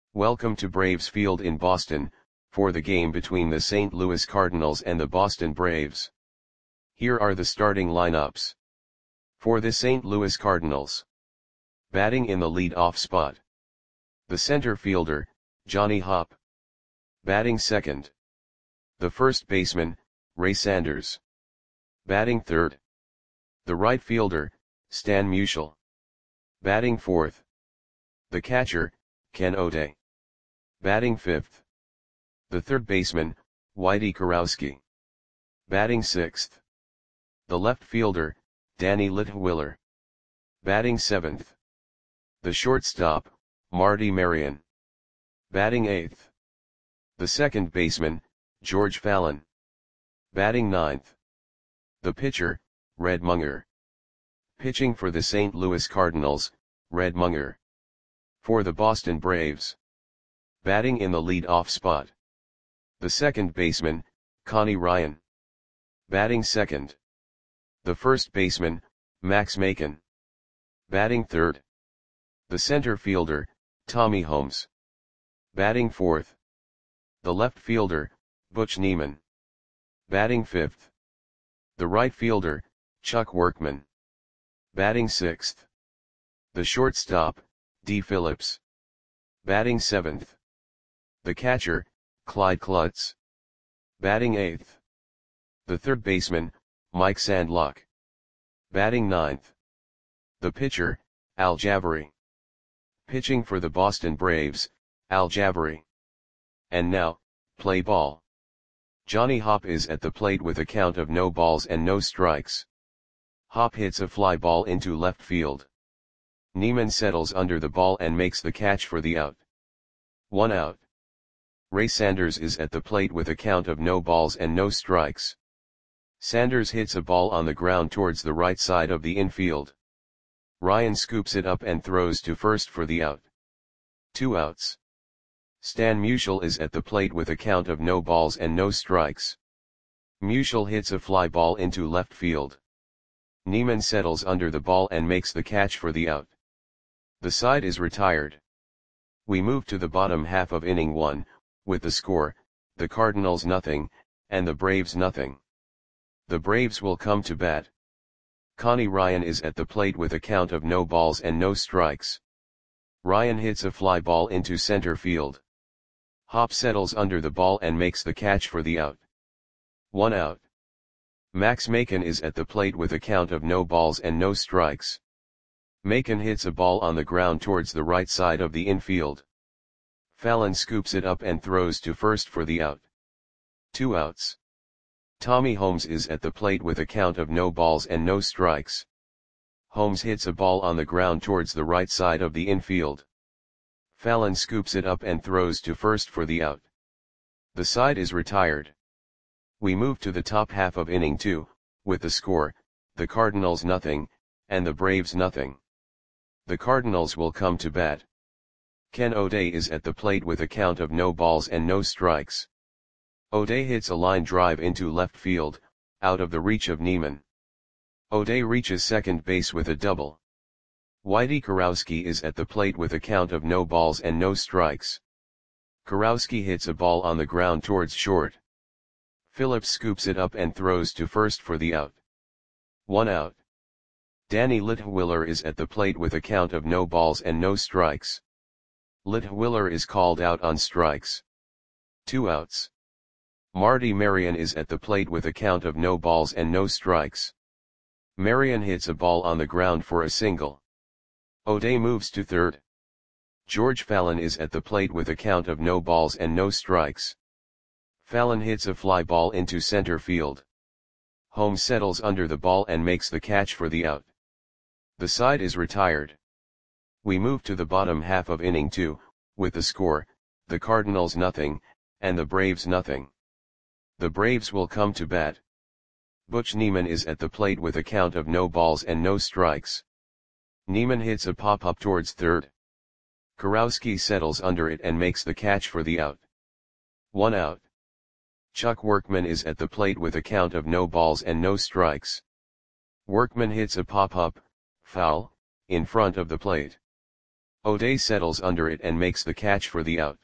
Welcome to Braves Field in Boston, for the game between the St. Louis Cardinals and the Boston Braves. Here are the starting lineups. For the St. Louis Cardinals. Batting in the lead-off spot. The center fielder, Johnny Hopp. Batting second. The first baseman, Ray Sanders. Batting third. The right fielder, Stan Musial. Batting fourth. The catcher, Ken O'Day. Batting fifth. The third baseman, Whitey Kurowski. Batting sixth. The left fielder, Danny Litwiler. Batting seventh. The shortstop, Marty Marion. Batting eighth. The second baseman, George Fallon. Batting ninth. The pitcher, Red Munger. Pitching for the St. Louis Cardinals, Red Munger. For the Boston Braves. Batting in the lead-off spot. The second baseman, Connie Ryan. Batting second. The first baseman, Max Macon. Batting third. The center fielder, Tommy Holmes. Batting fourth. The left fielder, Butch Niemann. Batting fifth. The right fielder, Chuck Workman. Batting sixth. The shortstop, D. Phillips. Batting seventh. The catcher, Clyde Klutz. Batting eighth. The third baseman, Mike Sandlock. Batting ninth. The pitcher, Al Javari. Pitching for the Boston Braves, Al Javari. And now, play ball. Johnny Hopp is at the plate with a count of no balls and no strikes. Hopp hits a fly ball into left field. Niemann settles under the ball and makes the catch for the out. 1 out. Ray Sanders is at the plate with a count of no balls and no strikes. Sanders hits a ball on the ground towards the right side of the infield. Ryan scoops it up and throws to first for the out. 2 outs. Stan Musial is at the plate with a count of no balls and no strikes. Musial hits a fly ball into left field. Niemann settles under the ball and makes the catch for the out. The side is retired. We move to the bottom half of inning 1, with the score, the Cardinals nothing, and the Braves nothing. The Braves will come to bat. Connie Ryan is at the plate with a count of no balls and no strikes. Ryan hits a fly ball into center field. Hopp settles under the ball and makes the catch for the out. 1 out. Max Macon is at the plate with a count of no balls and no strikes. Macon hits a ball on the ground towards the right side of the infield. Fallon scoops it up and throws to first for the out. 2 outs. Tommy Holmes is at the plate with a count of no balls and no strikes. Holmes hits a ball on the ground towards the right side of the infield. Fallon scoops it up and throws to first for the out. The side is retired. We move to the top half of inning 2, with the score, the Cardinals nothing, and the Braves nothing. The Cardinals will come to bat. Ken O'Day is at the plate with a count of no balls and no strikes. O'Day hits a line drive into left field, out of the reach of Niemann. O'Day reaches second base with a double. Whitey Kurowski is at the plate with a count of no balls and no strikes. Kurowski hits a ball on the ground towards short. Phillips scoops it up and throws to first for the out. 1 out. Danny Litwiler is at the plate with a count of no balls and no strikes. Litwiler is called out on strikes. 2 outs. Marty Marion is at the plate with a count of no balls and no strikes. Marion hits a ball on the ground for a single. O'Day moves to third. George Fallon is at the plate with a count of no balls and no strikes. Fallon hits a fly ball into center field. Holmes settles under the ball and makes the catch for the out. The side is retired. We move to the bottom half of inning 2, with the score, the Cardinals nothing, and the Braves nothing. The Braves will come to bat. Butch Niemann is at the plate with a count of no balls and no strikes. Niemann hits a pop-up towards third. Kurowski settles under it and makes the catch for the out. 1 out. Chuck Workman is at the plate with a count of no balls and no strikes. Workman hits a pop-up, foul, in front of the plate. O'Day settles under it and makes the catch for the out.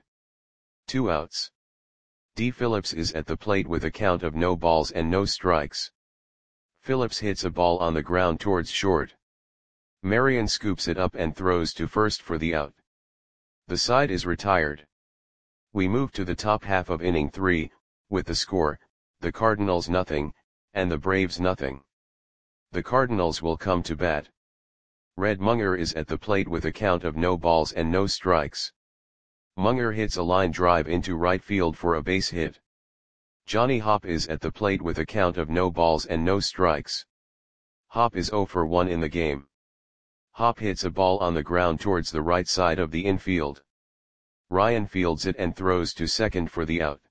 2 outs. D. Phillips is at the plate with a count of no balls and no strikes. Phillips hits a ball on the ground towards short. Marion scoops it up and throws to first for the out. The side is retired. We move to the top half of inning 3, with the score, the Cardinals nothing, and the Braves nothing. The Cardinals will come to bat. Red Munger is at the plate with a count of no balls and no strikes. Munger hits a line drive into right field for a base hit. Johnny Hopp is at the plate with a count of no balls and no strikes. Hopp is 0 for 1 in the game. Hopp hits a ball on the ground towards the right side of the infield. Ryan fields it and throws to second for the out.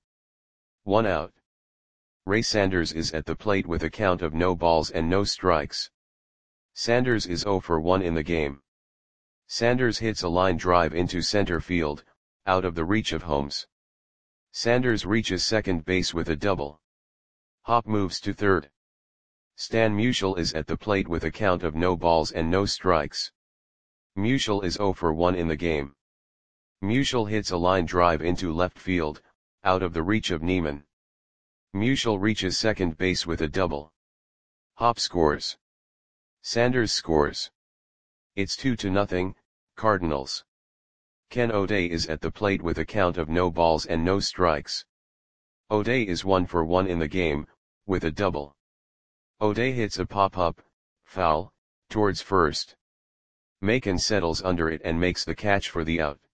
1 out. Ray Sanders is at the plate with a count of no balls and no strikes. Sanders is 0 for 1 in the game. Sanders hits a line drive into center field, out of the reach of Holmes. Sanders reaches second base with a double. Hopp moves to third. Stan Musial is at the plate with a count of no balls and no strikes. Musial is 0 for 1 in the game. Musial hits a line drive into left field, out of the reach of Neiman. Musial reaches second base with a double. Hopp scores. Sanders scores. It's 2-0, Cardinals. Ken O'Day is at the plate with a count of no balls and no strikes. O'Day is 1 for 1 in the game, with a double. O'Day hits a pop-up, foul, towards first. Macon settles under it and makes the catch for the out.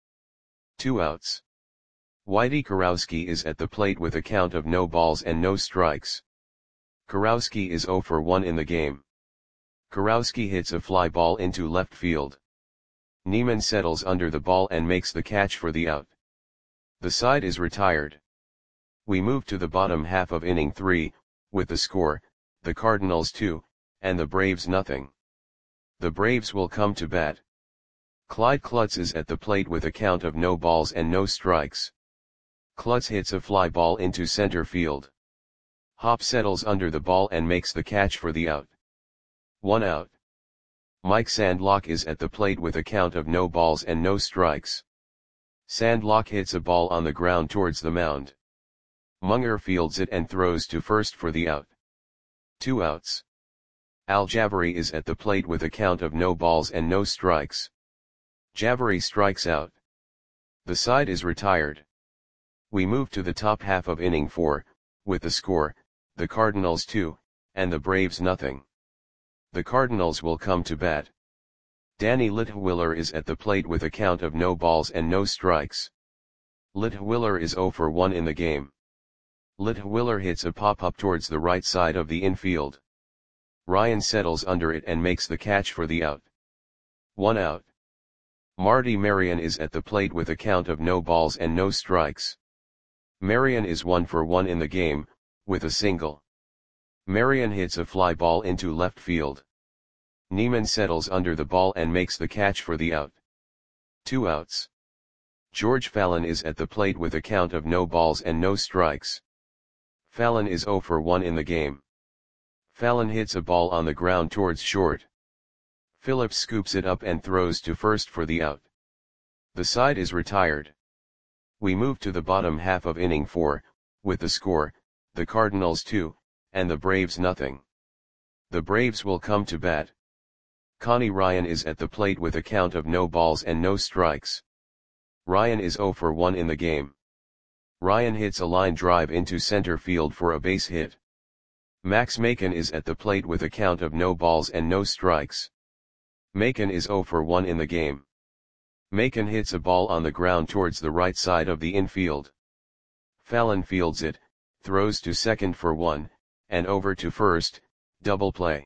2 outs. Whitey Kurowski is at the plate with a count of no balls and no strikes. Kurowski is 0 for 1 in the game. Kurowski hits a fly ball into left field. Neiman settles under the ball and makes the catch for the out. The side is retired. We move to the bottom half of inning 3, with the score, the Cardinals 2, and the Braves nothing. The Braves will come to bat. Clyde Klutz is at the plate with a count of no balls and no strikes. Klutz hits a fly ball into center field. Hopp settles under the ball and makes the catch for the out. 1 out. Mike Sandlock is at the plate with a count of no balls and no strikes. Sandlock hits a ball on the ground towards the mound. Munger fields it and throws to first for the out. 2 outs. Al Jabari is at the plate with a count of no balls and no strikes. Jabari strikes out. The side is retired. We move to the top half of inning 4, with the score, the Cardinals 2, and the Braves nothing. The Cardinals will come to bat. Danny Litwiller is at the plate with a count of no balls and no strikes. Litwiller is 0 for 1 in the game. Litwiller hits a pop-up towards the right side of the infield. Ryan settles under it and makes the catch for the out. 1 out. Marty Marion is at the plate with a count of no balls and no strikes. Marion is 1 for 1 in the game, with a single. Marion hits a fly ball into left field. Neiman settles under the ball and makes the catch for the out. 2 outs. George Fallon is at the plate with a count of no balls and no strikes. Fallon is 0 for 1 in the game. Fallon hits a ball on the ground towards short. Phillips scoops it up and throws to first for the out. The side is retired. We move to the bottom half of inning 4, with the score, the Cardinals 2, and the Braves nothing. The Braves will come to bat. Connie Ryan is at the plate with a count of no balls and no strikes. Ryan is 0 for 1 in the game. Ryan hits a line drive into center field for a base hit. Max Macon is at the plate with a count of no balls and no strikes. Macon is 0 for 1 in the game. Macon hits a ball on the ground towards the right side of the infield. Fallon fields it, throws to second for 1, and over to first, double play.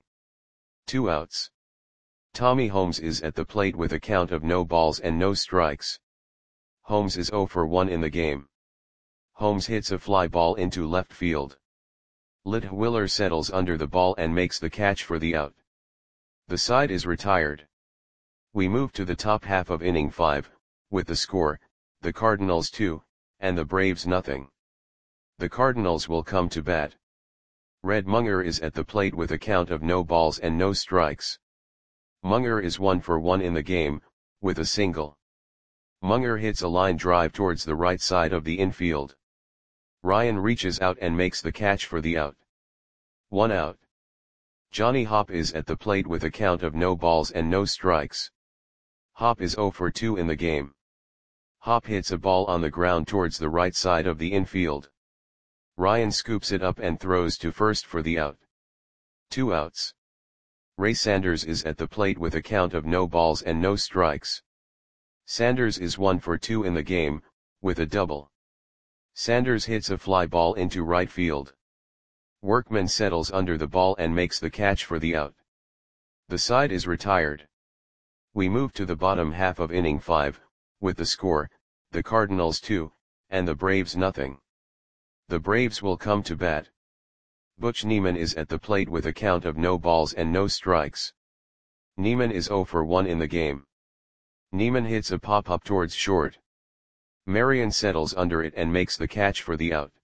2 outs. Tommy Holmes is at the plate with a count of no balls and no strikes. Holmes is 0 for 1 in the game. Holmes hits a fly ball into left field. Litwiller settles under the ball and makes the catch for the out. The side is retired. We move to the top half of inning 5, with the score, the Cardinals 2, and the Braves nothing. The Cardinals will come to bat. Red Munger is at the plate with a count of no balls and no strikes. Munger is 1 for 1 in the game, with a single. Munger hits a line drive towards the right side of the infield. Ryan reaches out and makes the catch for the out. 1 out. Johnny Hopp is at the plate with a count of no balls and no strikes. Hopp is 0 for 2 in the game. Hopp hits a ball on the ground towards the right side of the infield. Ryan scoops it up and throws to first for the out. 2 outs. Ray Sanders is at the plate with a count of no balls and no strikes. Sanders is 1 for 2 in the game, with a double. Sanders hits a fly ball into right field. Workman settles under the ball and makes the catch for the out. The side is retired. We move to the bottom half of inning 5, with the score, the Cardinals 2, and the Braves nothing. The Braves will come to bat. Butch Niemann is at the plate with a count of no balls and no strikes. Niemann is 0 for 1 in the game. Niemann hits a pop-up towards short. Marion settles under it and makes the catch for the out.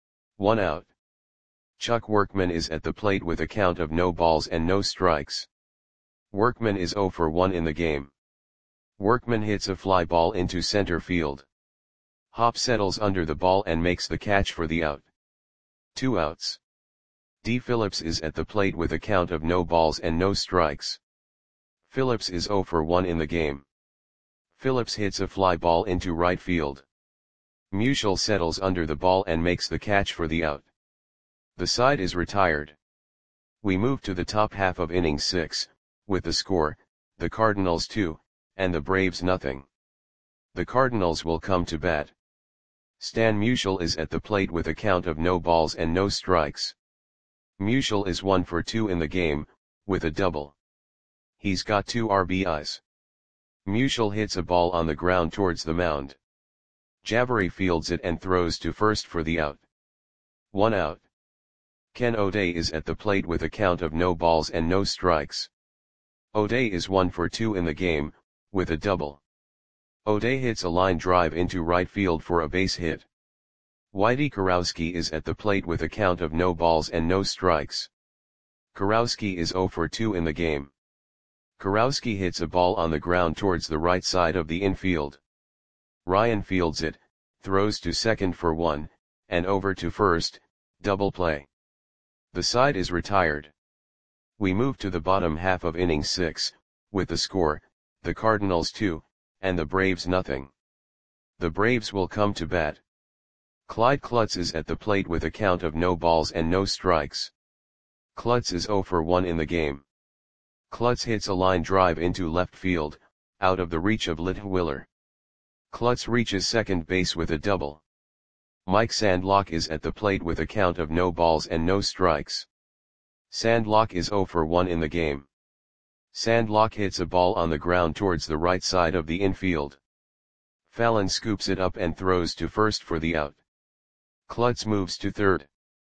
1 out. Chuck Workman is at the plate with a count of no balls and no strikes. Workman is 0 for 1 in the game. Workman hits a fly ball into center field. Hopp settles under the ball and makes the catch for the out. 2 outs. D. Phillips is at the plate with a count of no balls and no strikes. Phillips is 0 for 1 in the game. Phillips hits a fly ball into right field. Musial settles under the ball and makes the catch for the out. The side is retired. We move to the top half of inning 6, with the score, the Cardinals 2, and the Braves nothing. The Cardinals will come to bat. Stan Musial is at the plate with a count of no balls and no strikes. Musial is 1 for 2 in the game, with a double. He's got 2 RBIs. Musial hits a ball on the ground towards the mound. Javari fields it and throws to first for the out. 1 out. Ken O'Day is at the plate with a count of no balls and no strikes. O'Day is 1 for 2 in the game, with a double. O'Day hits a line drive into right field for a base hit. Whitey Kurowski is at the plate with a count of no balls and no strikes. Kurowski is 0 for 2 in the game. Kurowski hits a ball on the ground towards the right side of the infield. Ryan fields it, throws to second for 1, and over to first, double play. The side is retired. We move to the bottom half of inning 6, with the score, the Cardinals 2, and the Braves nothing. The Braves will come to bat. Clyde Klutz is at the plate with a count of no balls and no strikes. Klutz is 0 for 1 in the game. Klutz hits a line drive into left field, out of the reach of Litwiller. Klutz reaches second base with a double. Mike Sandlock is at the plate with a count of no balls and no strikes. Sandlock is 0 for 1 in the game. Sandlock hits a ball on the ground towards the right side of the infield. Fallon scoops it up and throws to first for the out. Klutz moves to third.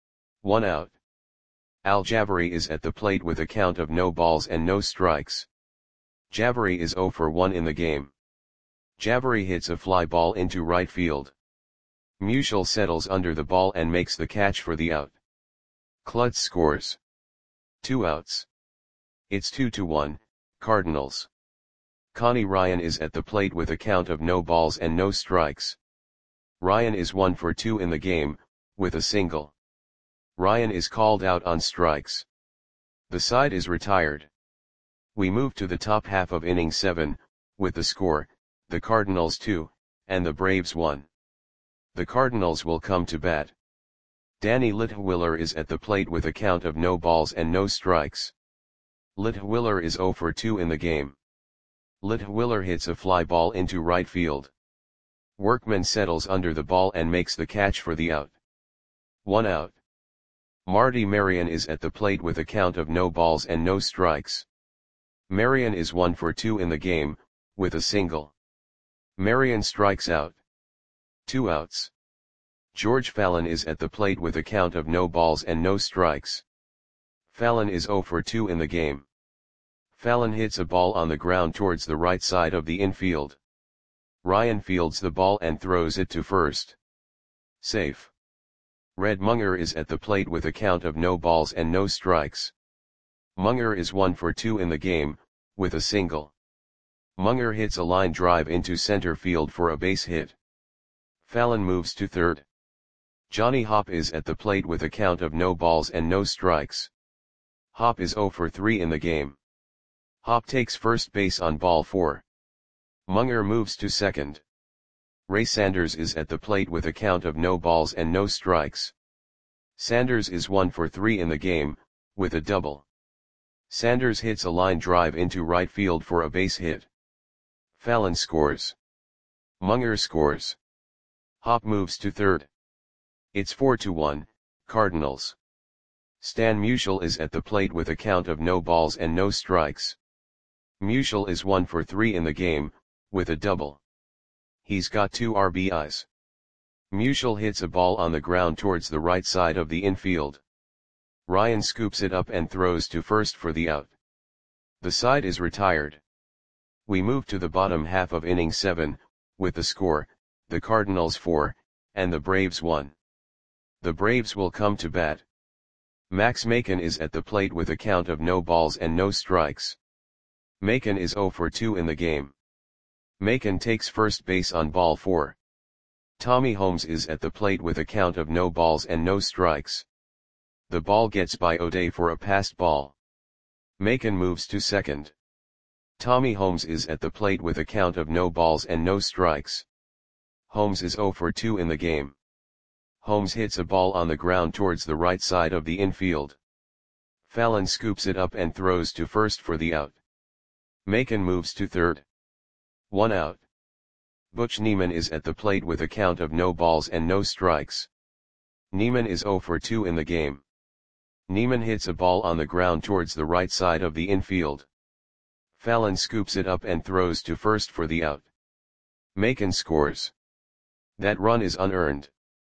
1 out. Al Javari is at the plate with a count of no balls and no strikes. Javari is 0 for 1 in the game. Javari hits a fly ball into right field. Musial settles under the ball and makes the catch for the out. Klutz scores. 2 outs. It's 2-1, Cardinals. Connie Ryan is at the plate with a count of no balls and no strikes. Ryan is 1 for 2 in the game, with a single. Ryan is called out on strikes. The side is retired. We move to the top half of inning 7, with the score, the Cardinals 2, and the Braves 1. The Cardinals will come to bat. Danny Litwiller is at the plate with a count of no balls and no strikes. Litwiller is 0 for 2 in the game. Litwiller hits a fly ball into right field. Workman settles under the ball and makes the catch for the out. 1 out. Marty Marion is at the plate with a count of no balls and no strikes. Marion is 1 for 2 in the game, with a single. Marion strikes out. 2 outs. George Fallon is at the plate with a count of no balls and no strikes. Fallon is 0 for 2 in the game. Fallon hits a ball on the ground towards the right side of the infield. Ryan fields the ball and throws it to first. Safe. Red Munger is at the plate with a count of no balls and no strikes. Munger is 1 for 2 in the game, with a single. Munger hits a line drive into center field for a base hit. Fallon moves to third. Johnny Hopp is at the plate with a count of no balls and no strikes. Hopp is 0 for 3 in the game. Hopp takes first base on ball 4. Munger moves to second. Ray Sanders is at the plate with a count of no balls and no strikes. Sanders is 1 for 3 in the game, with a double. Sanders hits a line drive into right field for a base hit. Fallon scores. Munger scores. Hopp moves to third. It's 4-1, Cardinals. Stan Musial is at the plate with a count of no balls and no strikes. Musial is 1 for 3 in the game, with a double. He's got 2 RBIs. Musial hits a ball on the ground towards the right side of the infield. Ryan scoops it up and throws to first for the out. The side is retired. We move to the bottom half of inning 7, with the score, the Cardinals 4, and the Braves 1. The Braves will come to bat. Max Macon is at the plate with a count of no balls and no strikes. Macon is 0 for 2 in the game. Macon takes first base on ball 4. Tommy Holmes is at the plate with a count of no balls and no strikes. The ball gets by O'Day for a passed ball. Macon moves to second. Tommy Holmes is at the plate with a count of no balls and no strikes. Holmes is 0 for 2 in the game. Holmes hits a ball on the ground towards the right side of the infield. Fallon scoops it up and throws to first for the out. Macon moves to third. 1 out. Butch Neiman is at the plate with a count of no balls and no strikes. Neiman is 0 for 2 in the game. Neiman hits a ball on the ground towards the right side of the infield. Fallon scoops it up and throws to first for the out. Macon scores. That run is unearned.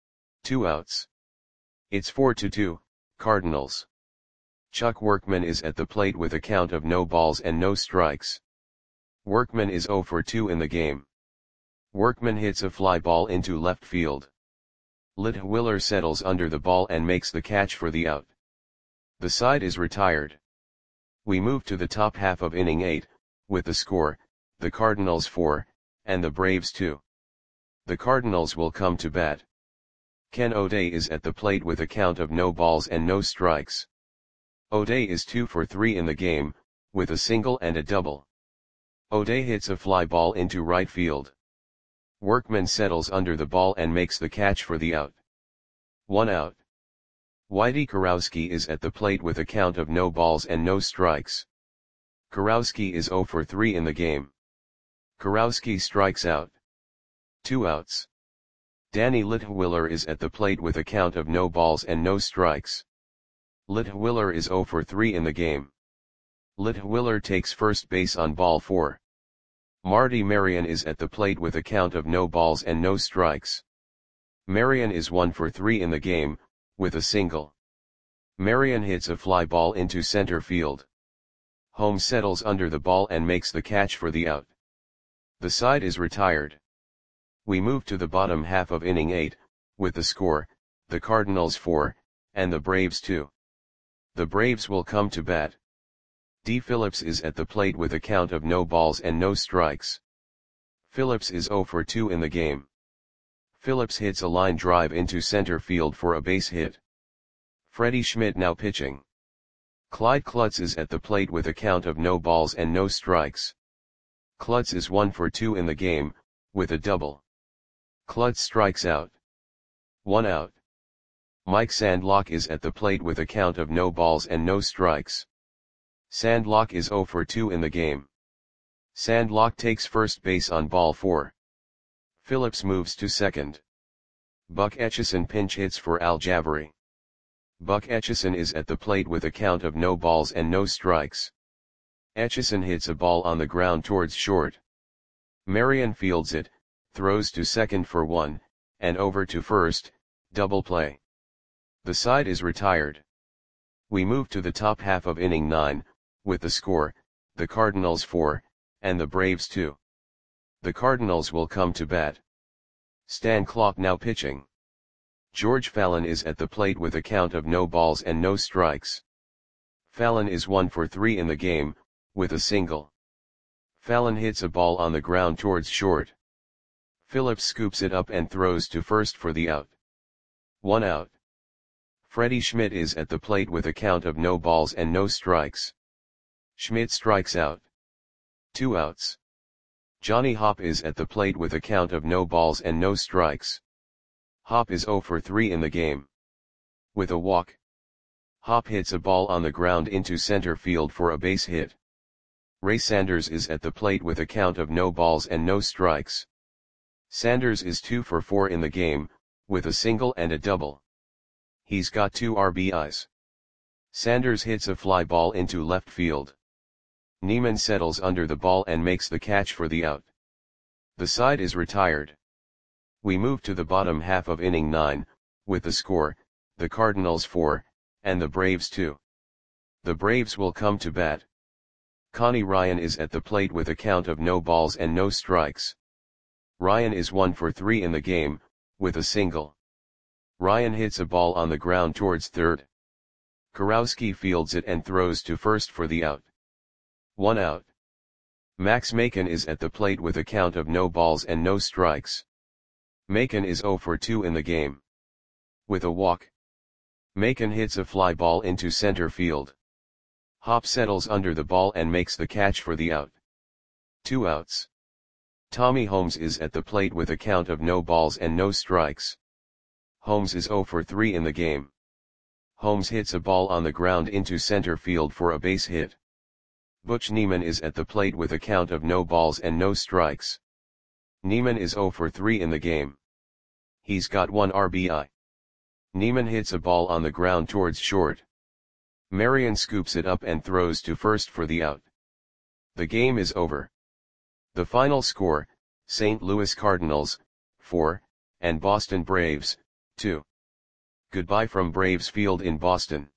2 outs. It's 4-2, Cardinals. Chuck Workman is at the plate with a count of no balls and no strikes. Workman is 0 for 2 in the game. Workman hits a fly ball into left field. Litwiller settles under the ball and makes the catch for the out. The side is retired. We move to the top half of inning 8, with the score, the Cardinals 4, and the Braves 2. The Cardinals will come to bat. Ken O'Day is at the plate with a count of no balls and no strikes. O'Day is 2 for 3 in the game, with a single and a double. O'Day hits a fly ball into right field. Workman settles under the ball and makes the catch for the out. 1 out. Whitey Kurowski is at the plate with a count of no balls and no strikes. Kurowski is 0 for 3 in the game. Kurowski strikes out. 2 outs. Danny Litwiller is at the plate with a count of no balls and no strikes. Litwiller is 0 for 3 in the game. Litwiller takes first base on ball 4. Marty Marion is at the plate with a count of no balls and no strikes. Marion is 1 for 3 in the game, with a single. Marion hits a fly ball into center field. Holmes settles under the ball and makes the catch for the out. The side is retired. We move to the bottom half of inning 8, with the score, the Cardinals 4, and the Braves 2. The Braves will come to bat. D. Phillips is at the plate with a count of no balls and no strikes. Phillips is 0 for 2 in the game. Phillips hits a line drive into center field for a base hit. Freddie Schmidt now pitching. Clyde Klutz is at the plate with a count of no balls and no strikes. Klutz is 1 for 2 in the game, with a double. Klutz strikes out. 1 out. Mike Sandlock is at the plate with a count of no balls and no strikes. Sandlock is 0 for 2 in the game. Sandlock takes first base on ball 4. Phillips moves to second. Buck Etchison pinch hits for Al Jabari. Buck Etchison is at the plate with a count of no balls and no strikes. Etchison hits a ball on the ground towards short. Marion fields it, throws to second for 1, and over to first, double play. The side is retired. We move to the top half of inning 9, with the score, the Cardinals 4, and the Braves 2. The Cardinals will come to bat. Stan Klopp now pitching. George Fallon is at the plate with a count of no balls and no strikes. Fallon is 1 for 3 in the game, with a single. Fallon hits a ball on the ground towards short. Phillips scoops it up and throws to first for the out. 1 out. Freddie Schmidt is at the plate with a count of no balls and no strikes. Schmidt strikes out. 2 outs. Johnny Hopp is at the plate with a count of no balls and no strikes. Hopp is 0 for 3 in the game. With a walk, Hopp hits a ball on the ground into center field for a base hit. Ray Sanders is at the plate with a count of no balls and no strikes. Sanders is 2 for 4 in the game, with a single and a double. He's got 2 RBIs. Sanders hits a fly ball into left field. Neiman settles under the ball and makes the catch for the out. The side is retired. We move to the bottom half of inning 9, with the score, the Cardinals 4, and the Braves 2. The Braves will come to bat. Connie Ryan is at the plate with a count of no balls and no strikes. Ryan is 1 for 3 in the game, with a single. Ryan hits a ball on the ground towards third. Kurowski fields it and throws to first for the out. 1 out. Max Macon is at the plate with a count of no balls and no strikes. Macon is 0 for 2 in the game. With a walk, Macon hits a fly ball into center field. Hopp settles under the ball and makes the catch for the out. 2 outs. Tommy Holmes is at the plate with a count of no balls and no strikes. Holmes is 0 for 3 in the game. Holmes hits a ball on the ground into center field for a base hit. Butch Neiman is at the plate with a count of no balls and no strikes. Neiman is 0 for 3 in the game. He's got 1 RBI. Neiman hits a ball on the ground towards short. Marion scoops it up and throws to first for the out. The game is over. The final score, St. Louis Cardinals, 4, and Boston Braves, 2. Goodbye from Braves Field in Boston.